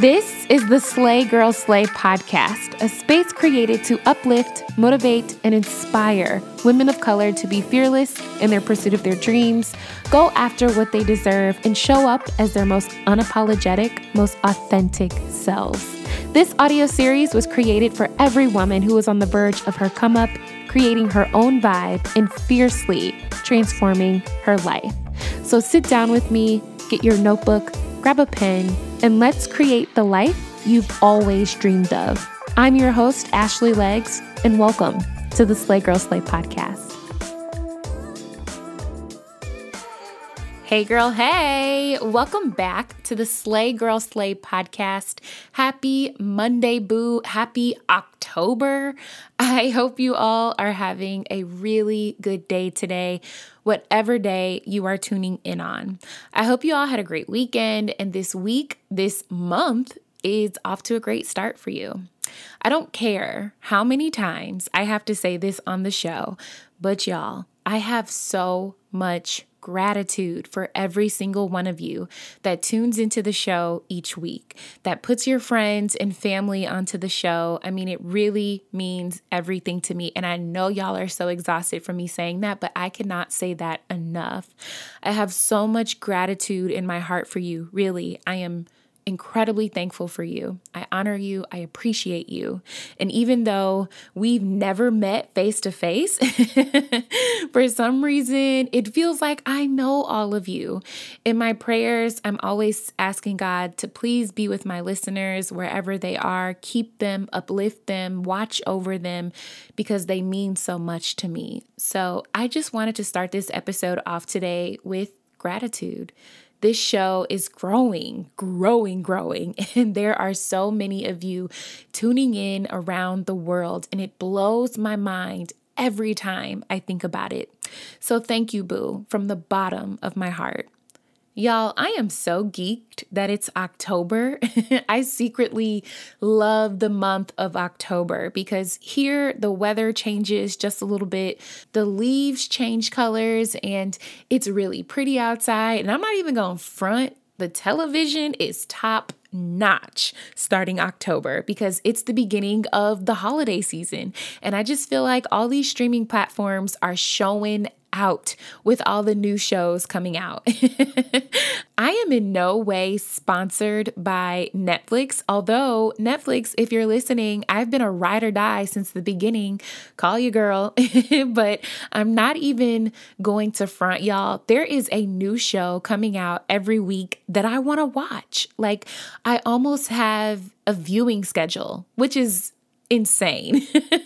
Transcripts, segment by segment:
This is the Slay Girl Slay podcast, a space created to uplift, motivate, and inspire women of color to be fearless in their pursuit of their dreams, go after what they deserve, and show up as their most unapologetic, most authentic selves. This audio series was created for every woman who is on the verge of her come up, creating her own vibe, and fiercely transforming her life. So sit down with me, get your notebook, grab a pen, and let's create the life you've always dreamed of. I'm your host, Ashley Legs, and welcome to the Slay Girl Slay podcast. Hey girl, hey! Welcome back to the Slay Girl Slay podcast. Happy Monday, boo. Happy October. I hope you all are having a really good day today, whatever day you are tuning in on. I hope you all had a great weekend, and this month is off to a great start for you. I don't care how many times I have to say this on the show, but y'all, I have so much gratitude for every single one of you that tunes into the show each week, that puts your friends and family onto the show. I mean, it really means everything to me. And I know y'all are so exhausted from me saying that, but I cannot say that enough. I have so much gratitude in my heart for you. Really, I am incredibly thankful for you. I honor you. I appreciate you. And even though we've never met face to face, for some reason, it feels like I know all of you. In my prayers, I'm always asking God to please be with my listeners wherever they are, keep them, uplift them, watch over them, because they mean so much to me. So I just wanted to start this episode off today with gratitude. This show is growing, and there are so many of you tuning in around the world, and it blows my mind every time I think about it. So thank you, boo, from the bottom of my heart. Y'all, I am so geeked that it's October. I secretly love the month of October because here the weather changes just a little bit. The leaves change colors and it's really pretty outside. And I'm not even going to front. The television is top notch starting October because it's the beginning of the holiday season. And I just feel like all these streaming platforms are showing out with all the new shows coming out. I am in no way sponsored by Netflix, although Netflix, if you're listening, I've been a ride or die since the beginning. Call you girl. But I'm not even going to front y'all. There is a new show coming out every week that I want to watch. Like I almost have a viewing schedule, which is insane.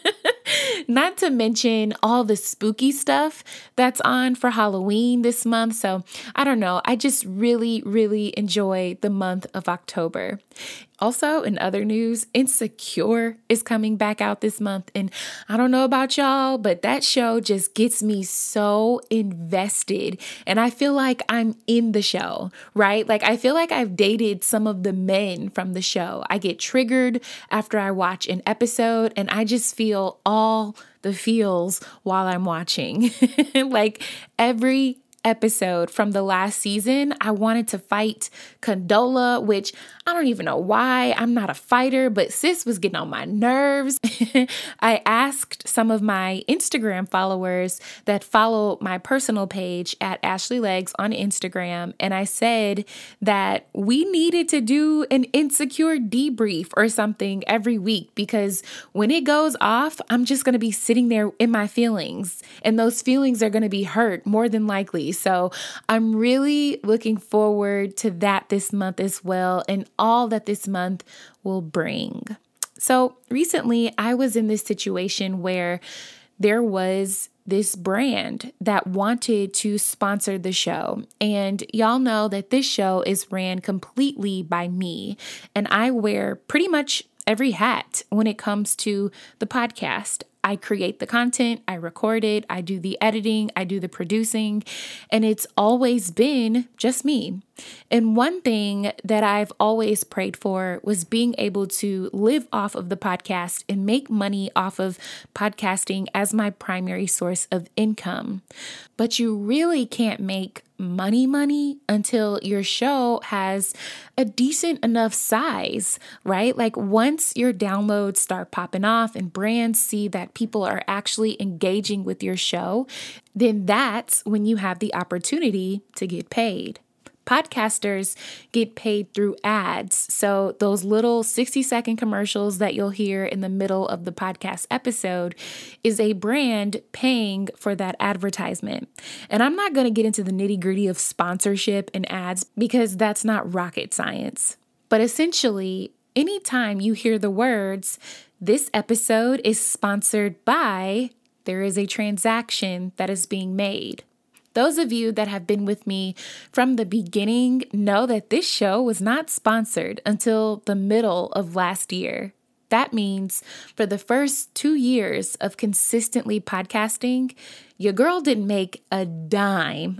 Not to mention all the spooky stuff that's on for Halloween this month. So I don't know. I just really, really enjoy the month of October. Also, in other news, Insecure is coming back out this month. And I don't know about y'all, but that show just gets me so invested. And I feel like I'm in the show, right? Like I feel like I've dated some of the men from the show. I get triggered after I watch an episode and I just feel all the feels while I'm watching. Like every episode from the last season, I wanted to fight Condola, which I don't even know why. I'm not a fighter, but sis was getting on my nerves. I asked some of my Instagram followers that follow my personal page at Ashley Legs on Instagram, and I said that we needed to do an Insecure debrief or something every week because when it goes off, I'm just going to be sitting there in my feelings, and those feelings are going to be hurt more than likely. So I'm really looking forward to that this month as well, and all that this month will bring. So recently I was in this situation where there was this brand that wanted to sponsor the show. And y'all know that this show is ran completely by me, and I wear pretty much every hat when it comes to the podcast. I create the content, I record it, I do the editing, I do the producing, and it's always been just me. And one thing that I've always prayed for was being able to live off of the podcast and make money off of podcasting as my primary source of income. But you really can't make money until your show has a decent enough size, right? Like once your downloads start popping off and brands see that people are actually engaging with your show, then that's when you have the opportunity to get paid. Podcasters get paid through ads. So those little 60-second commercials that you'll hear in the middle of the podcast episode is a brand paying for that advertisement. And I'm not going to get into the nitty-gritty of sponsorship and ads because that's not rocket science. But essentially, anytime you hear the words, "This episode is sponsored by," there is a transaction that is being made. Those of you that have been with me from the beginning know that this show was not sponsored until the middle of last year. That means for the first 2 years of consistently podcasting, your girl didn't make a dime.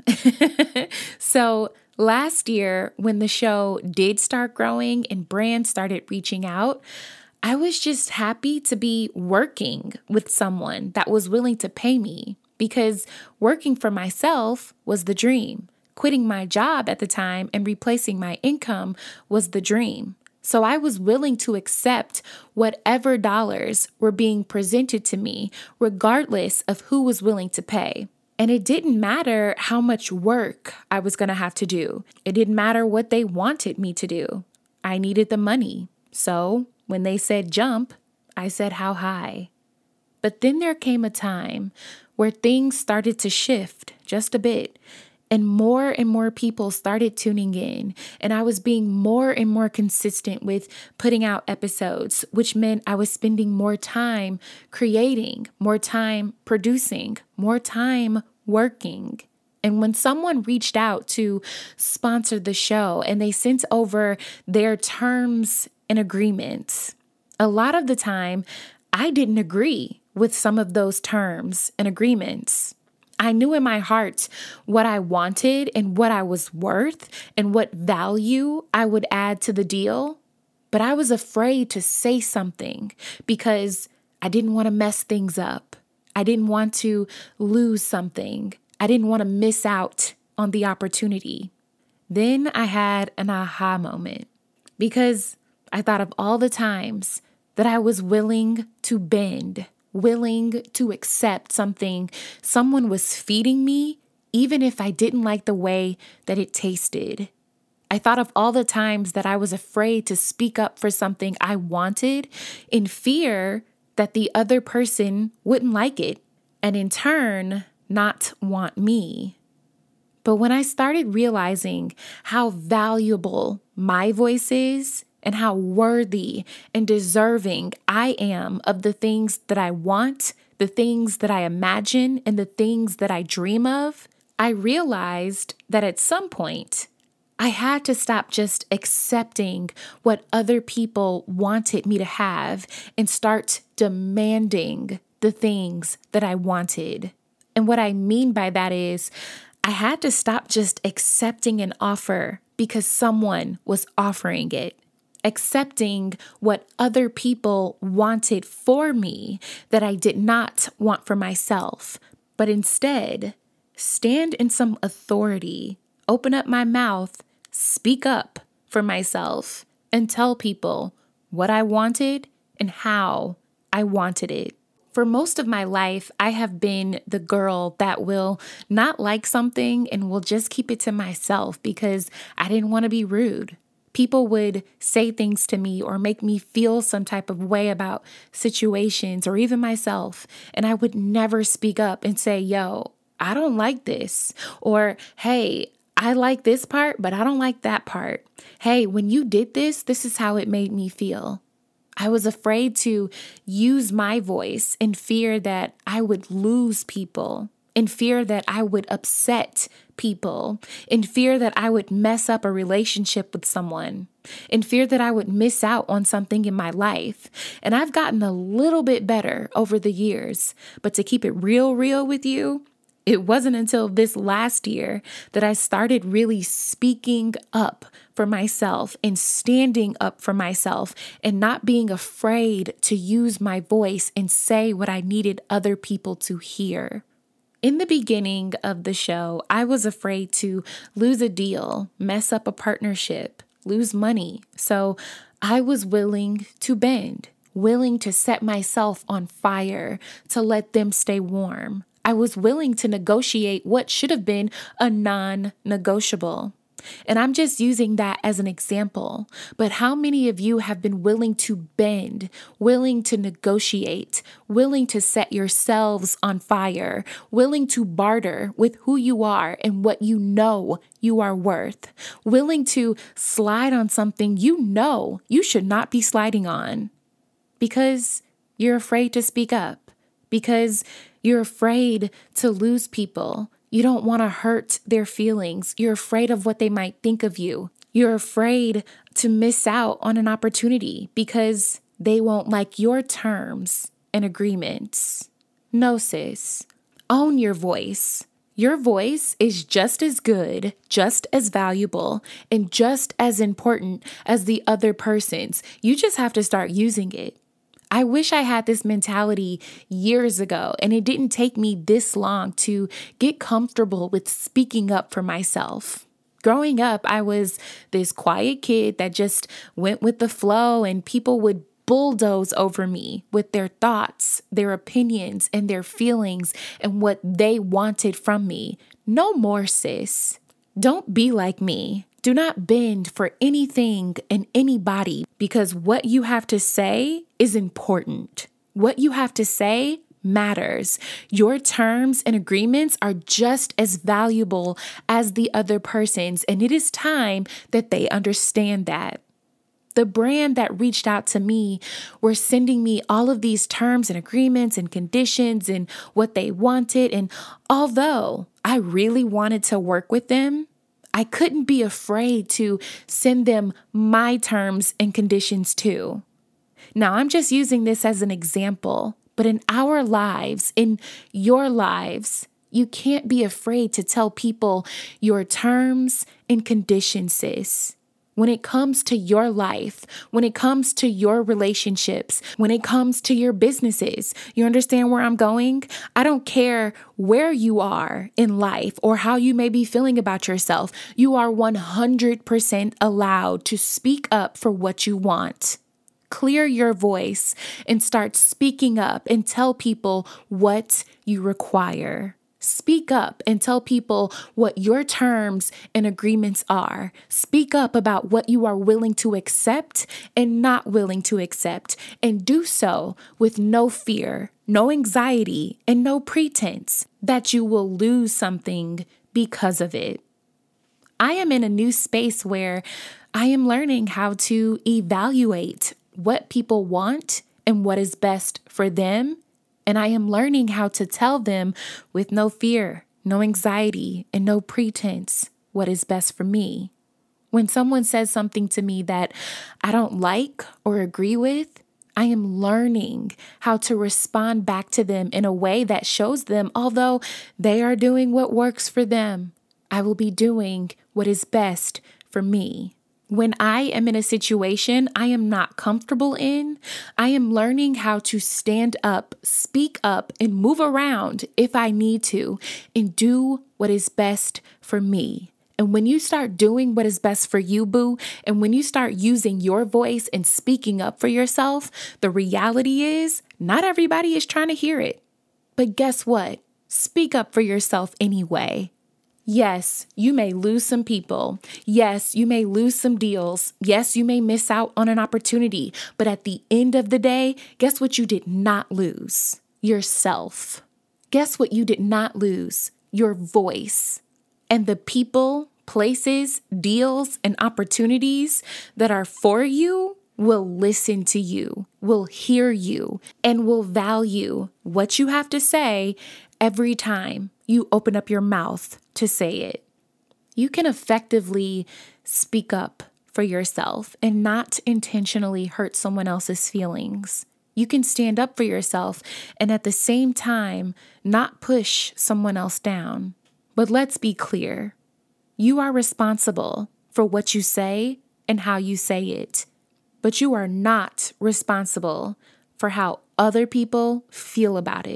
So last year, when the show did start growing and brands started reaching out, I was just happy to be working with someone that was willing to pay me. Because working for myself was the dream. Quitting my job at the time and replacing my income was the dream. So I was willing to accept whatever dollars were being presented to me, regardless of who was willing to pay. And it didn't matter how much work I was going to have to do. It didn't matter what they wanted me to do. I needed the money. So when they said jump, I said how high. But then there came a time where things started to shift just a bit, and more people started tuning in, and I was being more and more consistent with putting out episodes, which meant I was spending more time creating, more time producing, more time working. And when someone reached out to sponsor the show and they sent over their terms and agreements, a lot of the time I didn't agree with some of those terms and agreements. I knew in my heart what I wanted and what I was worth and what value I would add to the deal, but I was afraid to say something because I didn't want to mess things up. I didn't want to lose something. I didn't want to miss out on the opportunity. Then I had an aha moment because I thought of all the times that I was willing to bend, willing to accept something someone was feeding me, even if I didn't like the way that it tasted. I thought of all the times that I was afraid to speak up for something I wanted in fear that the other person wouldn't like it and in turn not want me. But when I started realizing how valuable my voice is, and how worthy and deserving I am of the things that I want, the things that I imagine, and the things that I dream of, I realized that at some point, I had to stop just accepting what other people wanted me to have and start demanding the things that I wanted. And what I mean by that is, I had to stop just accepting an offer because someone was offering it. Accepting what other people wanted for me that I did not want for myself, but instead stand in some authority, open up my mouth, speak up for myself, and tell people what I wanted and how I wanted it. For most of my life, I have been the girl that will not like something and will just keep it to myself because I didn't want to be rude. People would say things to me or make me feel some type of way about situations or even myself. And I would never speak up and say, yo, I don't like this. Or, hey, I like this part, but I don't like that part. Hey, when you did this, this is how it made me feel. I was afraid to use my voice in fear that I would lose people, in fear that I would upset people, in fear that I would mess up a relationship with someone, in fear that I would miss out on something in my life. And I've gotten a little bit better over the years, but to keep it real with you, it wasn't until this last year that I started really speaking up for myself and standing up for myself and not being afraid to use my voice and say what I needed other people to hear. In the beginning of the show, I was afraid to lose a deal, mess up a partnership, lose money. So I was willing to bend, willing to set myself on fire to let them stay warm. I was willing to negotiate what should have been a non-negotiable. And I'm just using that as an example. But how many of you have been willing to bend, willing to negotiate, willing to set yourselves on fire, willing to barter with who you are and what you know you are worth, willing to slide on something you know you should not be sliding on because you're afraid to speak up, because you're afraid to lose people. You don't want to hurt their feelings. You're afraid of what they might think of you. You're afraid to miss out on an opportunity because they won't like your terms and agreements. No, sis. Own your voice. Your voice is just as good, just as valuable, and just as important as the other person's. You just have to start using it. I wish I had this mentality years ago, and it didn't take me this long to get comfortable with speaking up for myself. Growing up, I was this quiet kid that just went with the flow, and people would bulldoze over me with their thoughts, their opinions, and their feelings and what they wanted from me. No more, sis. Don't be like me. Do not bend for anything and anybody because what you have to say is important. What you have to say matters. Your terms and agreements are just as valuable as the other person's, and it is time that they understand that. The brand that reached out to me were sending me all of these terms and agreements and conditions and what they wanted. And although I really wanted to work with them, I couldn't be afraid to send them my terms and conditions too. Now, I'm just using this as an example, but in our lives, in your lives, you can't be afraid to tell people your terms and conditions, sis. When it comes to your life, when it comes to your relationships, when it comes to your businesses, you understand where I'm going? I don't care where you are in life or how you may be feeling about yourself. You are 100% allowed to speak up for what you want. Clear your voice and start speaking up and tell people what you require. Speak up and tell people what your terms and agreements are. Speak up about what you are willing to accept and not willing to accept, and do so with no fear, no anxiety, and no pretense that you will lose something because of it. I am in a new space where I am learning how to evaluate what people want and what is best for them. And I am learning how to tell them with no fear, no anxiety, and no pretense what is best for me. When someone says something to me that I don't like or agree with, I am learning how to respond back to them in a way that shows them, although they are doing what works for them, I will be doing what is best for me. When I am in a situation I am not comfortable in, I am learning how to stand up, speak up, and move around if I need to, and do what is best for me. And when you start doing what is best for you, boo, and when you start using your voice and speaking up for yourself, the reality is not everybody is trying to hear it. But guess what? Speak up for yourself anyway. Yes, you may lose some people. Yes, you may lose some deals. Yes, you may miss out on an opportunity. But at the end of the day, guess what you did not lose? Yourself. Guess what you did not lose? Your voice. And the people, places, deals, and opportunities that are for you will listen to you, will hear you, and will value what you have to say every time you open up your mouth to say it. You can effectively speak up for yourself and not intentionally hurt someone else's feelings. You can stand up for yourself and at the same time not push someone else down. But let's be clear. You are responsible for what you say and how you say it. But you are not responsible for how other people feel about it.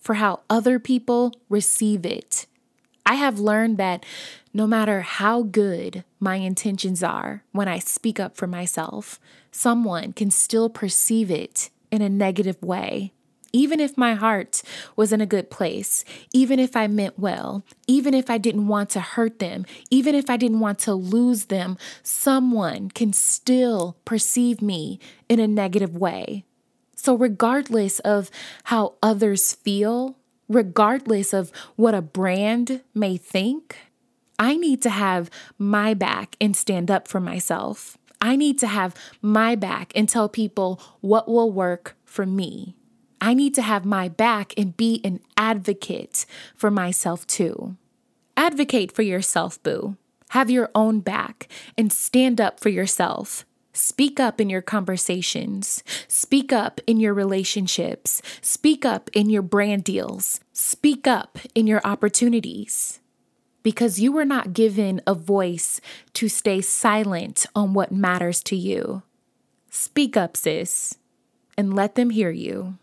for how other people receive it. I have learned that no matter how good my intentions are when I speak up for myself, someone can still perceive it in a negative way. Even if my heart was in a good place, even if I meant well, even if I didn't want to hurt them, even if I didn't want to lose them, someone can still perceive me in a negative way. So regardless of how others feel, regardless of what a brand may think, I need to have my back and stand up for myself. I need to have my back and tell people what will work for me. I need to have my back and be an advocate for myself too. Advocate for yourself, boo. Have your own back and stand up for yourself. Speak up in your conversations. Speak up in your relationships. Speak up in your brand deals. Speak up in your opportunities. Because you were not given a voice to stay silent on what matters to you. Speak up, sis, and let them hear you.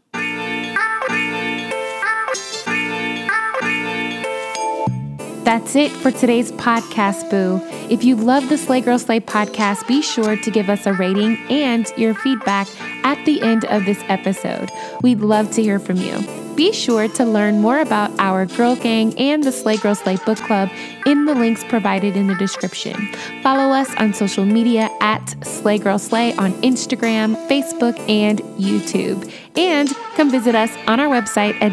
That's it for today's podcast, boo. If you love the Slay Girl Slay podcast, be sure to give us a rating and your feedback at the end of this episode. We'd love to hear from you. Be sure to learn more about our Girl Gang and the Slay Girl Slay Book Club in the links provided in the description. Follow us on social media at Slay Girl Slay on Instagram, Facebook, and YouTube. And come visit us on our website at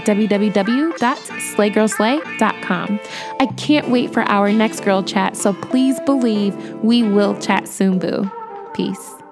www.slaygirlslay.com. I can't wait for our next girl chat, so please believe we will chat soon, boo. Peace.